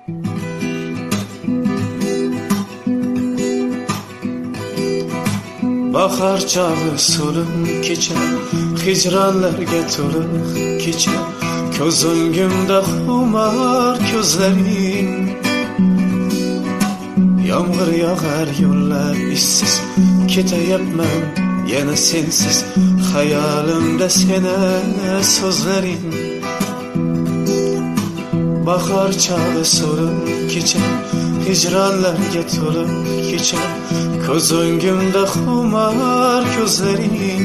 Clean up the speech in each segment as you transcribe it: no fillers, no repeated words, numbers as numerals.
Bahar çağı solun kecha, hicranlarga to'liq kecha. Ko'z o'ngimda xumar ko'zlaring. Yomg'ir yog'ar yo'llar izsiz, ketayapman yana sensiz. Hayolimda seni so'zlaring. Bahar çağı solun kecha, hicranlarga to'liq kecha. Ko'z o'ngimda xumar ko'zlaring.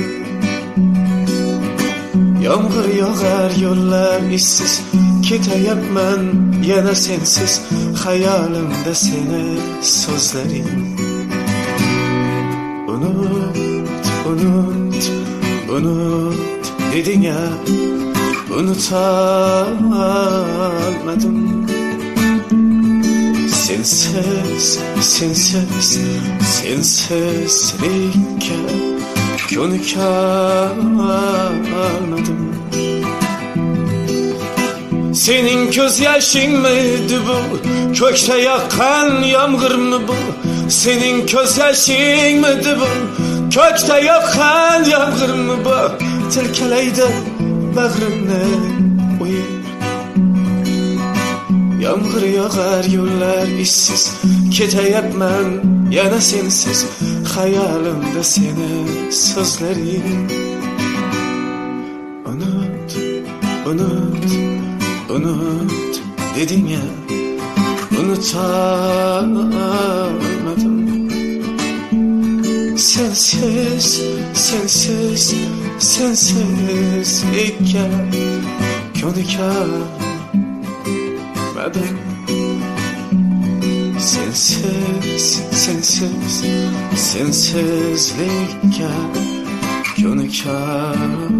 Yomg'ir yog'ar yo'llar izsiz, ketayapman yana sensiz. Hayolimda seni so'zlaring. Unut, unut, unut deding ya, unutamadım. Sensiz, sensiz, sensizlikka ko'nikalmadım. Senin göz yaşınmıydı bu? Kökte yakan yağmur mu bu? Senin göz yaşınmıydı bu? Kökte yakan yağmur mu bu? Tilkeleydi bağrımı uyur. Yağmur yağar yollar işsiz, ketayapman yana sensiz. Hayolimda seni so'zlaring. Unut, unut, unut deding ya, unutamadım. Sensiz, sensiz, sensizlikka ko'nikalmadım. Sensiz, sensiz, sensizlikka ko'nikalmadım.